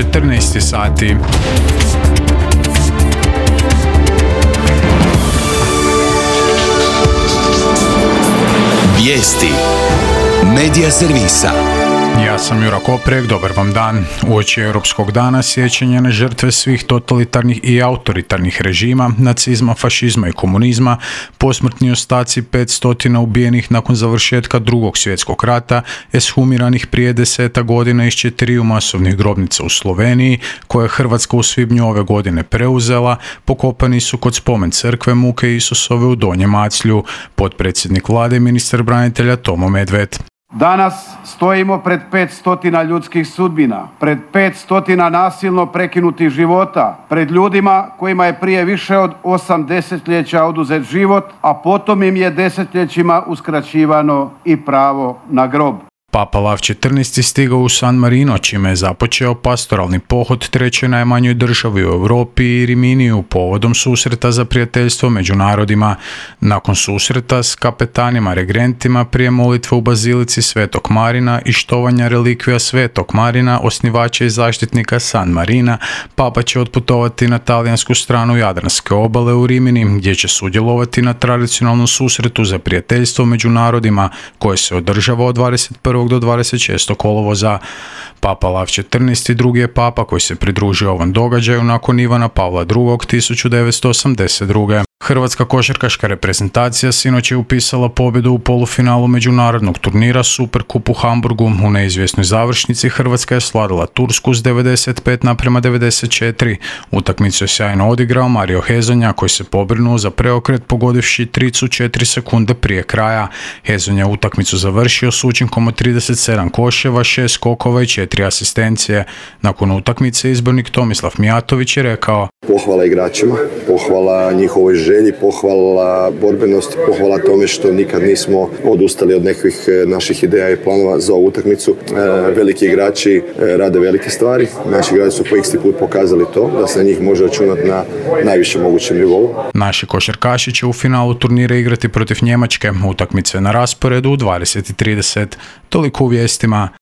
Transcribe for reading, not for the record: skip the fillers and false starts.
14 sati. Vijesti Medija servisa. Ja sam Jura Koprek, dobar vam dan. Uoči Europskog dana sjećanja na žrtve svih totalitarnih i autoritarnih režima, nacizma, fašizma i komunizma, posmrtni ostaci 500 ubijenih nakon završetka Drugog svjetskog rata, eshumiranih prije 10 godina iz 4 masovnih grobnica u Sloveniji, koje je Hrvatska u svibnju ove godine preuzela, pokopani su kod spomen crkve Muke Isusove u Donjem Maclju, potpredsjednik vlade i ministar branitelja Tomo Medved. Danas stojimo pred 500 ljudskih sudbina, pred 500 nasilno prekinutih života, pred ljudima kojima je prije više od 8 desetljeća oduzet život, a potom im je desetljećima uskraćivano i pravo na grob. Papa Lav XIV stigao u San Marino, čime je započeo pastoralni pohod trećoj najmanjoj državi u Europi i Riminiju povodom susreta za prijateljstvo među narodima. Nakon susreta s kapetanima regrentima prije molitve u bazilici Svetog Marina i štovanja relikvija Svetog Marina, osnivača i zaštitnika San Marina, Papa će otputovati na talijansku stranu Jadranske obale u Rimini, gdje će sudjelovati na tradicionalnom susretu za prijateljstvo među narodima, koje se održava od 21. do 26. kolovoza. Papa Lav XIV. Drugi je papa koji se pridružio ovom događaju nakon Ivana Pavla II. 1982. Hrvatska košarkaška reprezentacija sinoć je upisala pobjedu u polufinalu međunarodnog turnira Superkup u Hamburgu. U neizvjesnoj završnici Hrvatska je svladala Tursku s 95:94. Utakmicu je sjajno odigrao Mario Hezonja, koji se pobrinuo za preokret pogodivši tricu 4 sekunde prije kraja. Hezonja je utakmicu završio s učinkom od 37 koševa, 6 skokova i 4 asistencije. Nakon utakmice izbornik Tomislav Mijatović je rekao: pohvala igračima, pohvala njihovoj želji, pohvala borbenosti, pohvala tome što nikad nismo odustali od nekih naših ideja i planova za ovu utakmicu. Veliki igrači rade velike stvari. Naši igrači su po isti put pokazali to, da se na njih može računati na najvišem mogućem nivou. Naši košarkaši će u finalu turnira igrati protiv Njemačke. Utakmice na rasporedu u 20:30. Toliko u vijestima.